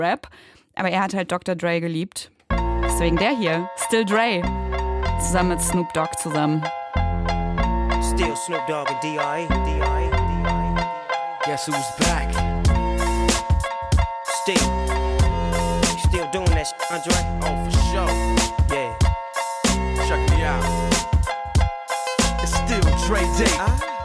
Rap. Aber er hat halt Dr. Dre geliebt. Deswegen der hier, Still Dre, zusammen mit Snoop Dogg zusammen. Still Snoop Dogg and D.R.E. Guess who's back? Still doing that shit, Andre? Oh, for sure. Yeah. Check me out. It's still Dre Day,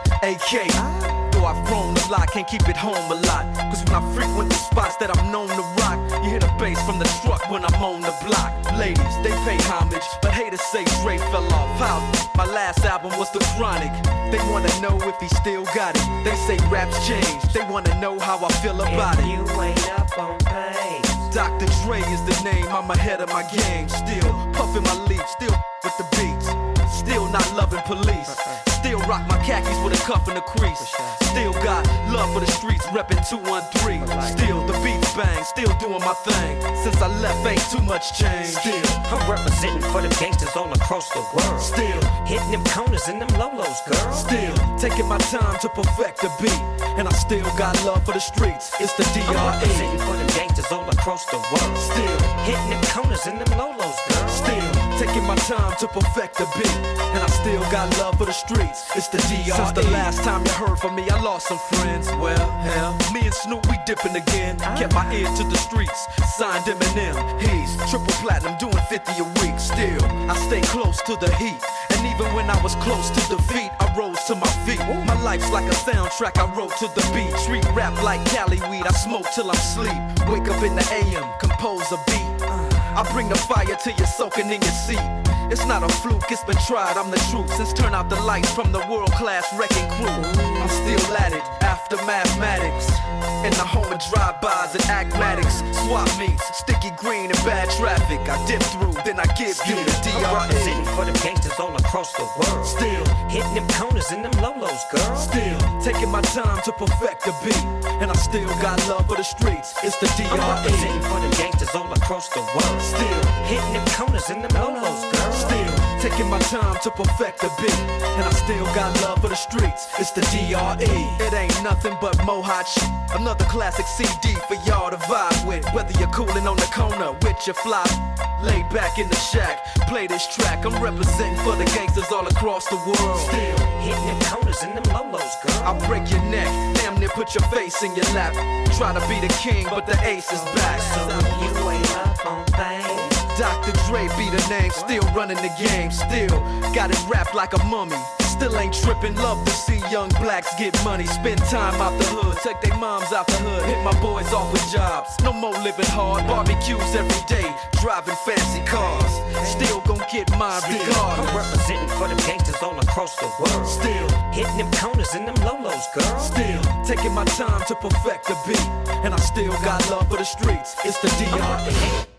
AK. Though I've grown a lot, can't keep it home a lot. Cause when I frequent the spots that I'm known to rock, you hear the bass from the truck when I'm on the block. Ladies, they pay homage, but haters say Dre fell off. How? My last album was The Chronic. They wanna know if he still got it. They say raps changed. They wanna know how I feel about if it. You ain't up on pace. Dr. Dre is the name, I'm ahead of my game. Still puffin' my leaf, still with the beats. Still not loving police. Still rock my khakis with a cuff and a crease. Still got love for the streets, reppin' 213. Still the beats bang, still doing my thing. Since I left, ain't too much change. Still I'm representing for the gangsters all across the world. Still hitting them corners and them lolos, girl. Still taking my time to perfect the beat. And I still got love for the streets. It's the I'm D.R.E. representing for the gangsters all across the world. Still hitting them corners and them lolos, girl. Still taking my time to perfect the beat. And I still got love for the streets. It's the D.R.E. Since the last time you heard from me, I lost some friends. Well, hell, me and Snoop, we dipping again. Kept my ear to the streets, signed Eminem. He's triple platinum, doing 50 a week. Still, I stay close to the heat. And even when I was close to defeat, I rose to my feet. My life's like a soundtrack I wrote to the beat. Street rap like Cali weed, I smoke till I'm sleep. Wake up in the AM, compose a beat. I bring the fire till you're soaking in your seat. It's not a fluke, it's been tried, I'm the truth. Since turn out the lights from the world-class wrecking crew, I'm still at it, after mathematics. In the home of drive-bys and acmatics. Swap meets, sticky green and bad traffic. I dip through, then I give you the I'm D.R.E. representing for the gangsters all across the world. Still hitting them corners and them lolos, girl. Still taking my time to perfect the beat. And I still got love for the streets. It's the I'm representing D.R.E. for the gangsters all across the world. Still hitting them corners and them lolos, girl. Still taking my time to perfect the beat. And I still got love for the streets. It's the D.R.E. It ain't nothing but mohawk shit. Another classic CD for y'all to vibe with. Whether you're coolin' on the corner with your fly, lay back in the shack, play this track. I'm representing for the gangsters all across the world. Still hitting them corners and them lolos, girl. I'll break your neck, damn near put your face in your lap. Try to be the king, but the ace is back. So you ain't up on things. Dr. Dre be the name, still running the game. Still got it wrapped like a mummy. Still ain't trippin', love to see young blacks get money. Spend time out the hood, take their moms out the hood. Hit my boys off with jobs, no more living hard. Barbecues every day, driving fancy cars. Still gon' get mine I'm regardless. representing for the gangsters all across the world. Still hitting them corners and them lolos, girl. Still taking my time to perfect the beat. And I still got love for the streets. It's the D.R.E.